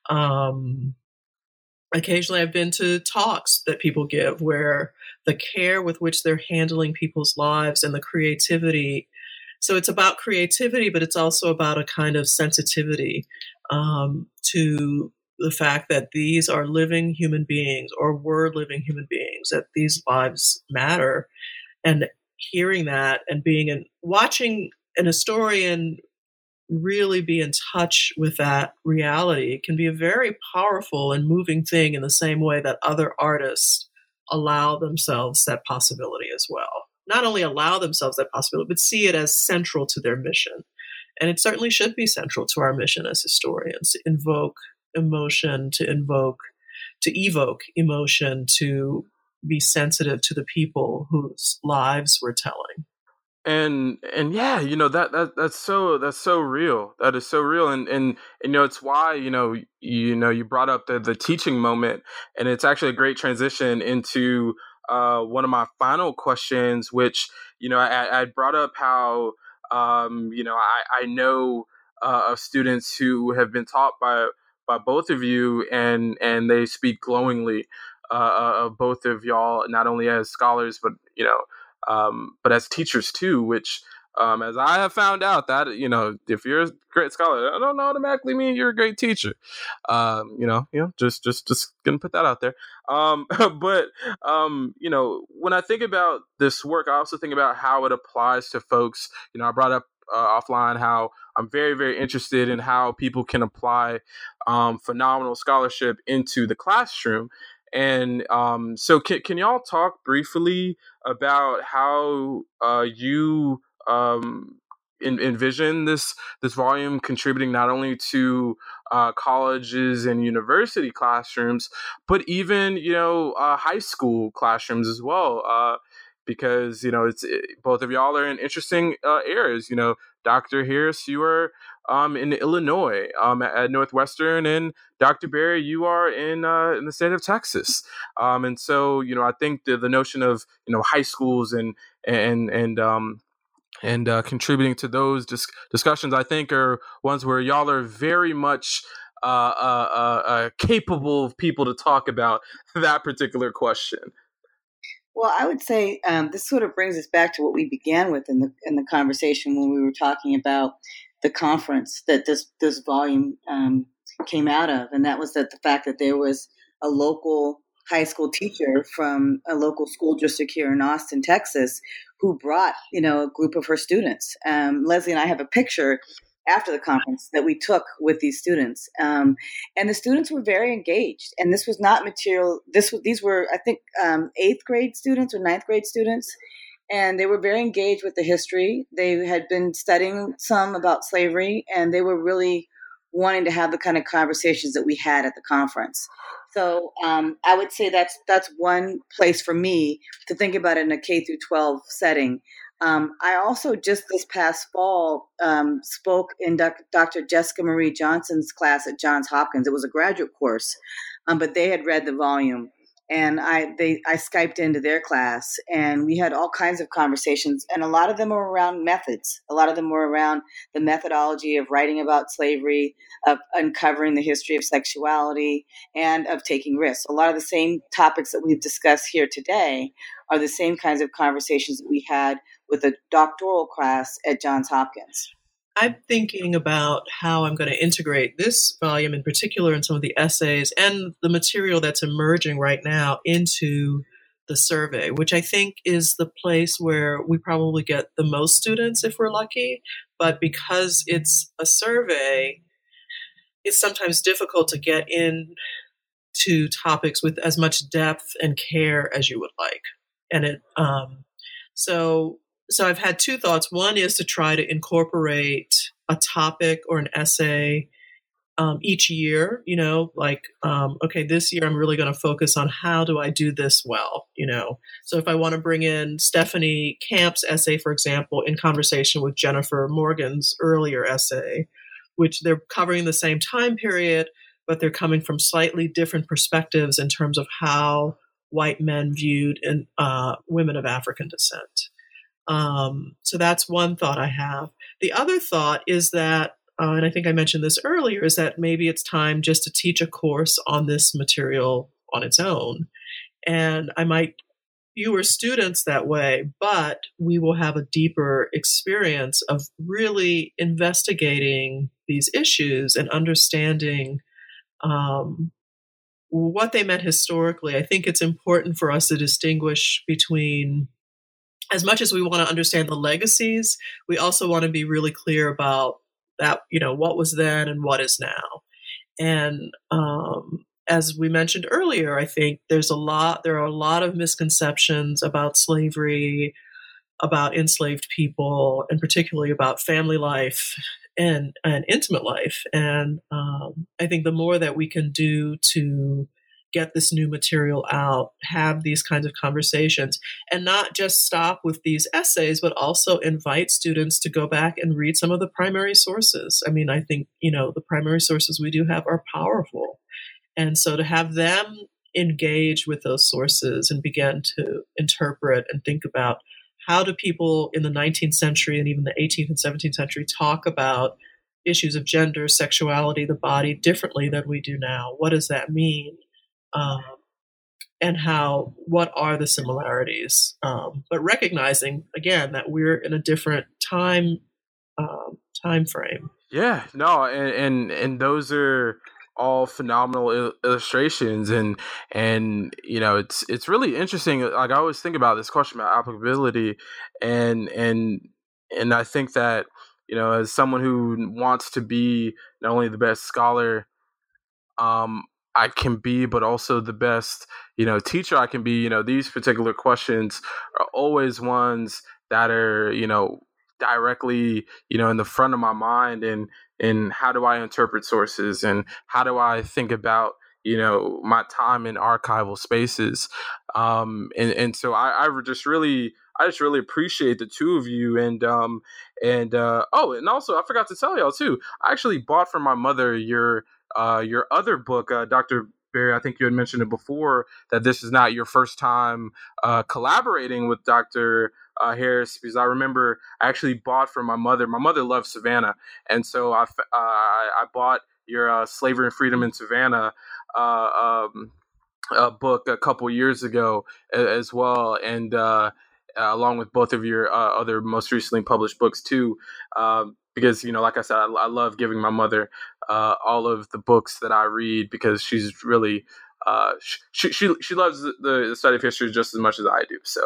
Um, occasionally I've been to talks that people give where the care with which they're handling people's lives and the creativity. So it's about creativity, but it's also about a kind of sensitivity um, to the fact that these are living human beings or were living human beings, that these lives matter. And hearing that and being in, watching an historian really be in touch with that reality can be a very powerful and moving thing in the same way that other artists allow themselves that possibility as well. Not only allow themselves that possibility, but see it as central to their mission. And it certainly should be central to our mission as historians, to invoke emotion, to invoke, to evoke emotion, to be sensitive to the people whose lives we're telling. And and yeah, you know, that that that's so that's so real. That is so real. And and, and you know, it's why, you know, you know, you brought up the the teaching moment, and it's actually a great transition into uh, one of my final questions, which, you know, I, I brought up how Um, you know, I, I know uh, of students who have been taught by by both of you, and and they speak glowingly uh, of both of y'all, not only as scholars, but you know, um, but as teachers too. Which, um, as I have found out, that you know, if you're a great scholar, that don't automatically mean you're a great teacher. Um, you know, you know, just just just gonna put that out there. Um, but um, you know, when I think about this work, I also think about how it applies to folks. You know, I brought up uh, offline how I'm very, very interested in how people can apply um, phenomenal scholarship into the classroom. And um, so, can, can y'all talk briefly about how uh, you um, en- envision this this volume contributing not only to uh, colleges and university classrooms, but even you know uh, high school classrooms as well? Uh, because you know it's it, both of y'all are in interesting uh, areas. You know, Doctor Harris, you are um, in Illinois um, at Northwestern, and Doctor Berry, you are in uh, in the state of Texas. Um, and so, you know, I think the, the notion of you know high schools and and and um, and uh, contributing to those dis- discussions, I think, are ones where y'all are very much uh, uh, uh, uh, capable of people to talk about that particular question. Well, I would say um, this sort of brings us back to what we began with in the in the conversation when we were talking about the conference that this this volume um, came out of, and that was that the fact that there was a local high school teacher from a local school district here in Austin, Texas, who brought you know a group of her students. Um, Leslie and I have a picture after the conference that we took with these students. Um, and the students were very engaged. And this was not material. This was, these were, I think, um, eighth grade students or ninth grade students. And they were very engaged with the history. They had been studying some about slavery, and they were really wanting to have the kind of conversations that we had at the conference. So um, I would say that's that's one place for me to think about it in a K through twelve setting. Um, I also just this past fall um, spoke in doc- Doctor Jessica Marie Johnson's class at Johns Hopkins. It was a graduate course, um, but they had read the volume, and I they I Skyped into their class, and we had all kinds of conversations, and a lot of them were around methods. A lot of them were around the methodology of writing about slavery, of uncovering the history of sexuality, and of taking risks. A lot of the same topics that we've discussed here today are the same kinds of conversations that we had with a doctoral class at Johns Hopkins. I'm thinking about how I'm going to integrate this volume in particular and some of the essays and the material that's emerging right now into the survey, which I think is the place where we probably get the most students if we're lucky. But because it's a survey, it's sometimes difficult to get into topics with as much depth and care as you would like. And it, um, so So I've had two thoughts. One is to try to incorporate a topic or an essay um, each year, you know, like, um, okay, this year I'm really going to focus on how do I do this well, you know. So if I want to bring in Stephanie Camp's essay, for example, in conversation with Jennifer Morgan's earlier essay, which they're covering the same time period, but they're coming from slightly different perspectives in terms of how white men viewed in, uh, women of African descent. Um, so that's one thought I have. The other thought is that, uh, and I think I mentioned this earlier, is that maybe it's time just to teach a course on this material on its own. And I might fewer students that way, but we will have a deeper experience of really investigating these issues and understanding um, what they meant historically. I think it's important for us to distinguish between, as much as we want to understand the legacies, we also want to be really clear about that, you know, what was then and what is now. And um, as we mentioned earlier, I think there's a lot, there are a lot of misconceptions about slavery, about enslaved people, and particularly about family life and, and intimate life. And um, I think the more that we can do to get this new material out, have these kinds of conversations, and not just stop with these essays, but also invite students to go back and read some of the primary sources. I mean, I think, you know, the primary sources we do have are powerful. And so to have them engage with those sources and begin to interpret and think about how do people in the nineteenth century and even the eighteenth and seventeenth century talk about issues of gender, sexuality, the body differently than we do now? What does that mean? Um, and how, what are the similarities? Um, but recognizing, again, that we're in a different time um, time frame. Yeah, no, and, and, and those are all phenomenal il- illustrations, and and you know it's it's really interesting. Like I always think about this question about applicability, and and and I think that you know as someone who wants to be not only the best scholar um, I can be, but also the best you know teacher I can be. You know these particular questions are always ones that are you know directly you know in the front of my mind, and and how do I interpret sources, and how do I think about you know my time in archival spaces, um and and so I, I just really I just really appreciate the two of you, and um and uh oh and also I forgot to tell y'all too, I actually bought from my mother your uh your other book, uh Doctor Berry. I think you had mentioned it before, that this is not your first time uh collaborating with Doctor Uh, Harris, because I remember I actually bought from my mother. My mother loves Savannah, and so I, uh, I bought your uh, Slavery and Freedom in Savannah uh, um, uh, book a couple years ago as well, and uh, uh, along with both of your uh, other most recently published books too. Um, because you know, like I said, I, I love giving my mother uh, all of the books that I read, because she's really uh, she she she loves the, the study of history just as much as I do. So.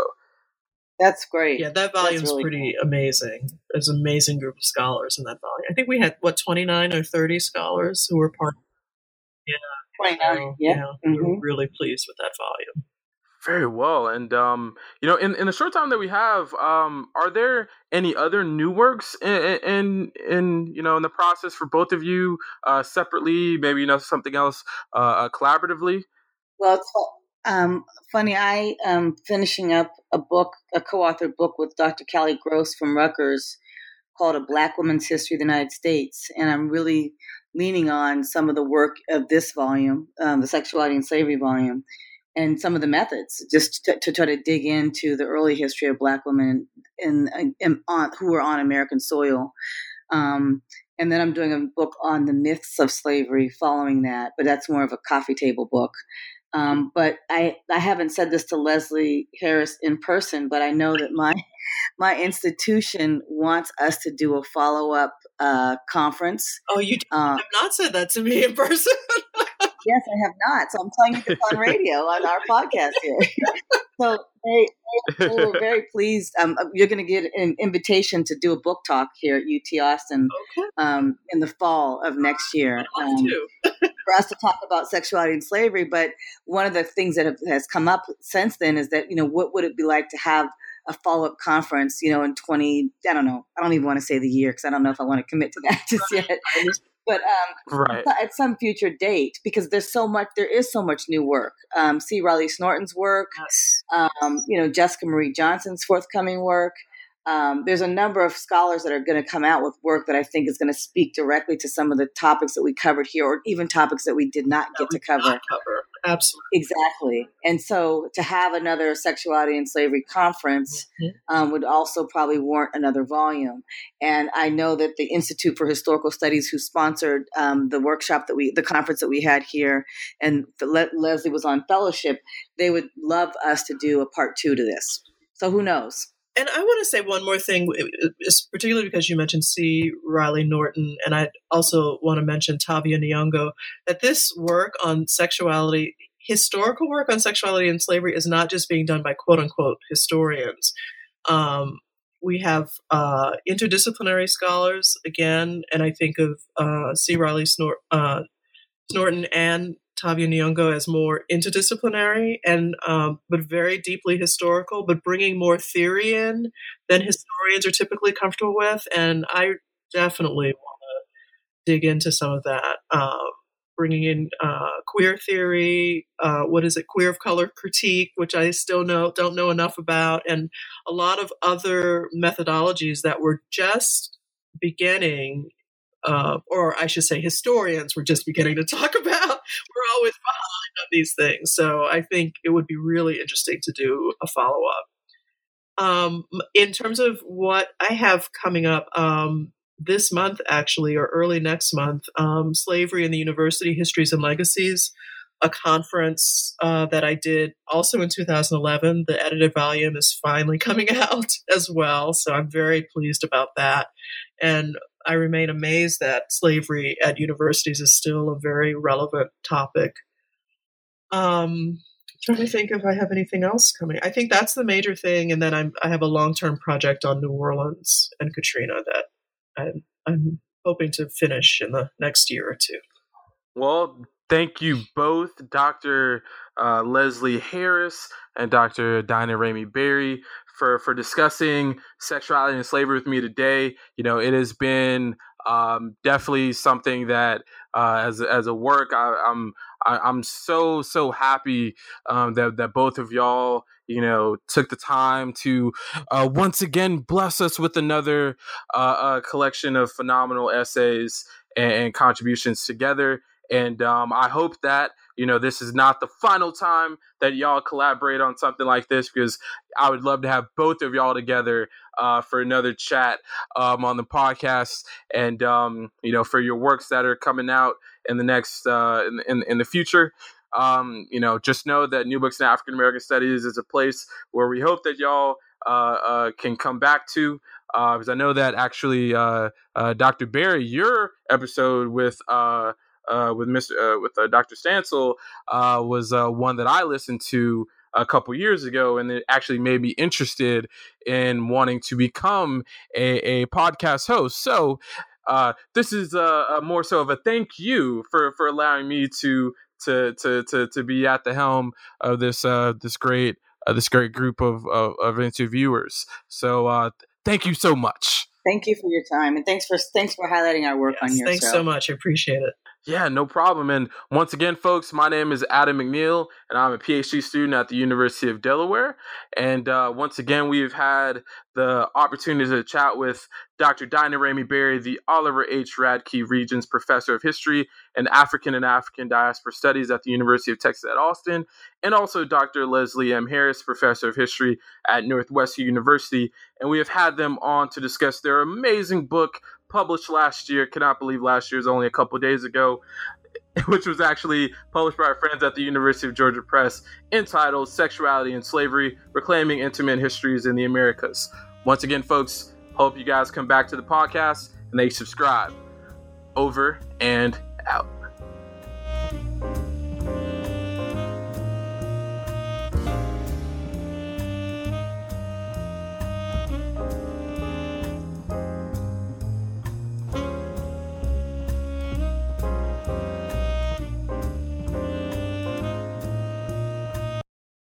That's great. Yeah, that volume's really pretty cool. Amazing. There's an amazing group of scholars in that volume. I think we had, what, twenty-nine or thirty scholars who were part of it. Yeah. twenty-nine, so, yeah. You know, mm-hmm. We were really pleased with that volume. Very well. And, um, you know, in, in the short time that we have, um, are there any other new works in, in, in, you know, in the process for both of you uh, separately, maybe, you know, something else uh, collaboratively? Well, it's Um, funny, I am finishing up a book, a co-authored book with Doctor Callie Gross from Rutgers called A Black Woman's History of the United States. And I'm really leaning on some of the work of this volume, um, the Sexuality and Slavery volume, and some of the methods, just to, to try to dig into the early history of Black women in, in, in, on, who were on American soil. Um, and then I'm doing a book on the myths of slavery following that, but that's more of a coffee table book. Um, but I, I haven't said this to Leslie Harris in person, but I know that my my institution wants us to do a follow-up uh, conference. Oh, you uh, have not said that to me in person? Yes, I have not. So I'm telling you this on radio, on our podcast here. So they, they, they were very pleased. Um, you're going to get an invitation to do a book talk here at U T Austin okay. um, in the fall of next year. I'd Um, love to. for us to talk about sexuality and slavery. But one of the things that have, has come up since then is that, you know, what would it be like to have a follow-up conference, you know, in twenty, I don't know, I don't even want to say the year because I don't know if I want to commit to that just yet. But um, right. at some future date, because there's so much, there is so much new work. Um, C. Riley Snorton's work, yes. um, you know, Jessica Marie Johnson's forthcoming work. Um, there's a number of scholars that are going to come out with work that I think is going to speak directly to some of the topics that we covered here, or even topics that we did not get we to cover. cover. Absolutely. Exactly. And so to have another Sexuality and Slavery conference mm-hmm. um, would also probably warrant another volume. And I know that the Institute for Historical Studies, who sponsored um, the workshop that we, the conference that we had here, and Le- Leslie was on fellowship, they would love us to do a part two to this. So who knows? And I want to say one more thing, particularly because you mentioned C. Riley Norton, and I also want to mention Tavia Nyong'o, that this work on sexuality, historical work on sexuality and slavery, is not just being done by quote-unquote historians. Um, we have uh, interdisciplinary scholars, again, and I think of uh, C. Riley Snor- uh, Norton and Tavia Nyong'o as more interdisciplinary and um, but very deeply historical, but bringing more theory in than historians are typically comfortable with. And I definitely want to dig into some of that, uh, bringing in uh, queer theory. Uh, what is it? Queer of color critique, which I still know don't know enough about, and a lot of other methodologies that were just beginning. Uh, or I should say historians were just beginning to talk about. We're always behind on these things. So I think it would be really interesting to do a follow-up. Um, in terms of what I have coming up um, this month, actually, or early next month, um, Slavery in the University, Histories and Legacies, a conference uh, that I did also in two thousand eleven. The edited volume is finally coming out as well, so I'm very pleased about that. And I remain amazed that slavery at universities is still a very relevant topic. Um, I'm trying to think if I have anything else coming. I think that's the major thing, and then I'm, I have a long-term project on New Orleans and Katrina that I'm, I'm hoping to finish in the next year or two. Well, thank you both, Doctor Uh, Leslie Harris and Doctor Dinah Ramey Berry, for, for discussing sexuality and slavery with me today. You know, it has been um, definitely something that, uh, as as a work, I, I'm I, I'm so so happy um, that that both of y'all, you know, took the time to uh, once again bless us with another uh, uh, collection of phenomenal essays and, and contributions together. And um, I hope that, you know, this is not the final time that y'all collaborate on something like this, because I would love to have both of y'all together uh, for another chat um, on the podcast, and, um, you know, for your works that are coming out in the next, uh, in, in, in the future. Um, you know, just know that New Books in African American Studies is a place where we hope that y'all uh, uh, can come back to. Uh, because I know that actually, uh, uh, Doctor Berry, your episode with uh, uh, with Mister Uh, with uh, Doctor Stansel uh, was uh, one that I listened to a couple years ago, and it actually made me interested in wanting to become a, a podcast host. So uh, this is uh, a more so of a thank you for, for allowing me to to to to to be at the helm of this uh, this great uh, this great group of of, of interviewers. So uh, thank you so much. Thank you for your time, and thanks for thanks for highlighting our work Yes, on your thanks show. so much. I appreciate it. Yeah, no problem. And once again, folks, my name is Adam McNeil, and I'm a PhD student at the University of Delaware. And uh, once again, we've had the opportunity to chat with Doctor Dinah Ramey Berry, the Oliver H. Radke Regents Professor of History and African and African Diaspora Studies at the University of Texas at Austin, and also Doctor Leslie M. Harris, Professor of History at Northwestern University. And we have had them on to discuss their amazing book, published last year. Cannot believe last year is only a couple days ago, which was actually published by our friends at the University of Georgia Press, entitled Sexuality and Slavery, Reclaiming Intimate Histories in the Americas. Once again, folks, hope you guys come back to the podcast and they subscribe. Over and